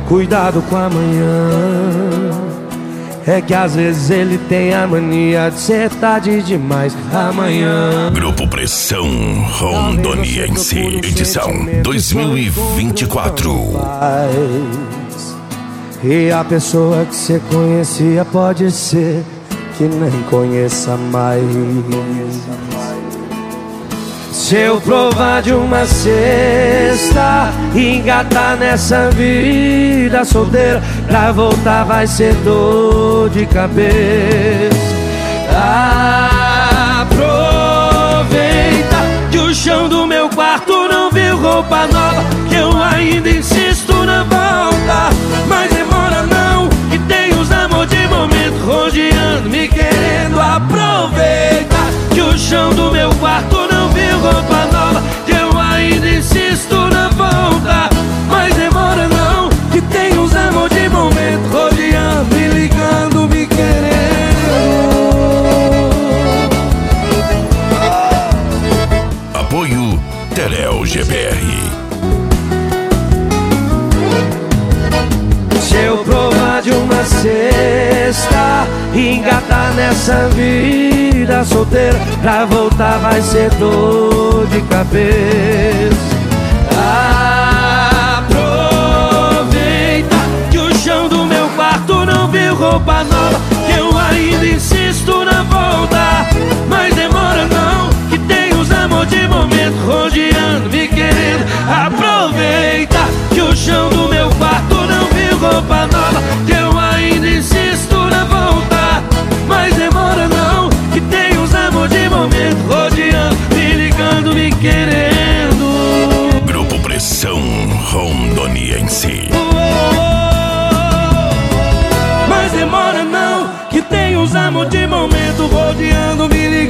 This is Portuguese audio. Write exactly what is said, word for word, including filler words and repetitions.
cuidado com amanhã. É que às vezes ele tem a mania de ser tarde demais amanhã. Grupo Pressão Rondoniense, edição dois mil e vinte e quatro. E a pessoa que você conhecia pode ser que nem conheça mais. Se eu provar de uma cesta e engatar nessa vida solteira, pra voltar vai ser dor de cabeça. Aproveita que o chão do meu quarto não viu roupa nova, que eu ainda insisto na volta. Mas demora não, que tem os amor de momento rodeando, me querendo. Aproveita que o chão do meu quarto não viu roupa nova, que eu ainda insisto na volta. Mas demora não, que tem os amor de momento rodeando, me ligando, me querendo. Apoio Teléu G B R. Se eu provar de uma cesta e engatar nessa vida solteira, pra voltar vai ser dor de cabeça. Aproveita que o chão do meu quarto não viu roupa nova, que eu ainda insisto na volta. Mas demora não, que tem os amor de momento rodeando, me querendo. Aproveita que o chão do meu quarto não viu roupa nova, que eu ainda insisto na volta. Mas demora não, que tem os amor de momento rodeando, me ligando, me querendo. Grupo Pressão Rondoniense. Mas demora não, que tem os amor de momento rodeando, me ligando.